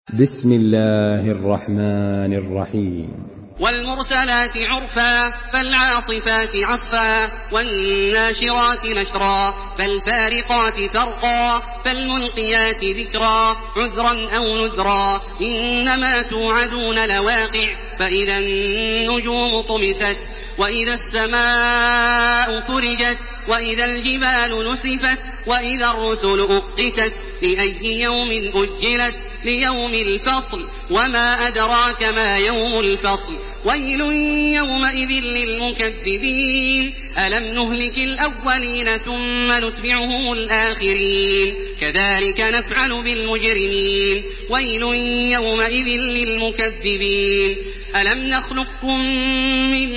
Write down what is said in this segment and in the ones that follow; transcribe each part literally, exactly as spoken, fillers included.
بسم الله الرحمن الرحيم. والمرسلات عرفا فالعاصفات عصفا والناشرات نشرا فالفارقات فرقا فالملقيات ذكرا عذرا أو نذرا إنما توعدون لواقع فإذا النجوم طمست وإذا السماء فرجت وإذا الجبال نسفت وإذا الرسل أقتت لأي يوم أجلت ليوم الفصل وما أدراك ما يوم الفصل ويل يومئذ للمكذبين ألم نهلك الأولين ثم نتبعهم الآخرين كذلك نفعل بالمجرمين ويل يومئذ للمكذبين ألم نخلقكم من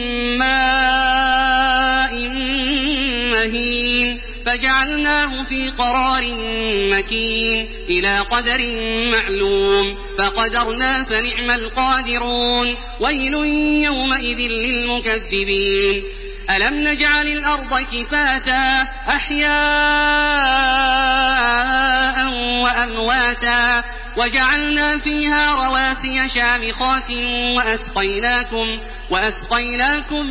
ماء مهين فجعلناه في قرار مكين إلى قدر معلوم فقدرنا فنعم القادرون ويل يومئذ للمكذبين ألم نجعل الأرض كفاتا أحياء وأمواتا وجعلنا فيها رواسي شامخات وأسقيناكم, وأسقيناكم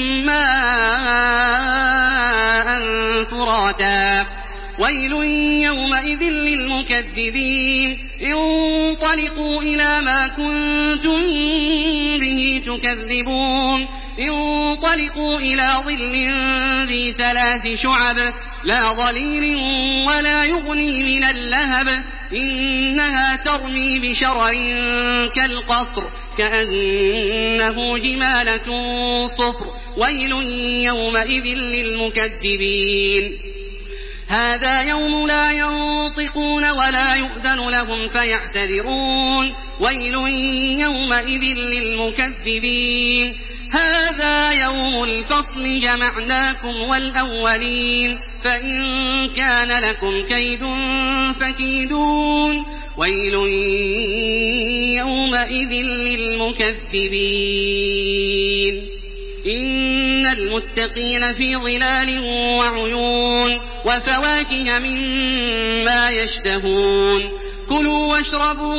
ماء فراتا ويل يومئذ للمكذبين انطلقوا إلى ما كنتم به تكذبون انطلقوا إلى ظل ذي ثلاث شعب لا ظليل ولا يغني من اللهب إنها ترمي بشرر كالقصر كأنه جمالة صفر ويل يومئذ للمكذبين هذا يوم لا ينطقون ولا يؤذن لهم فيعتذرون ويل يومئذ للمكذبين هذا يوم الفصل جمعناكم والأولين فإن كان لكم كيد فكيدون ويل يومئذ للمكذبين إن المتقين في ظلال وعيون وفواكه مما يشتهون كلوا واشربوا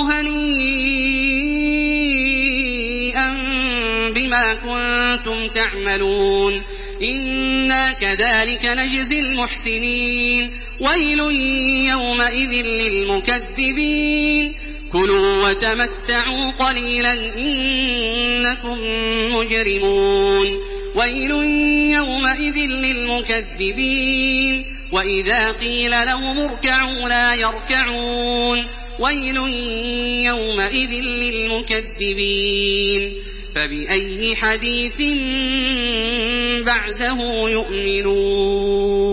هنيئا بما كنتم تعملون إنا كذلك نجزي المحسنين ويل يومئذ للمكذبين كلوا وتمتعوا قليلا إنكم مجرمون ويل يومئذ للمكذبين وإذا قيل لهم اركعوا لا يركعون ويل يومئذ للمكذبين فبأي حديث بعده يؤمنون.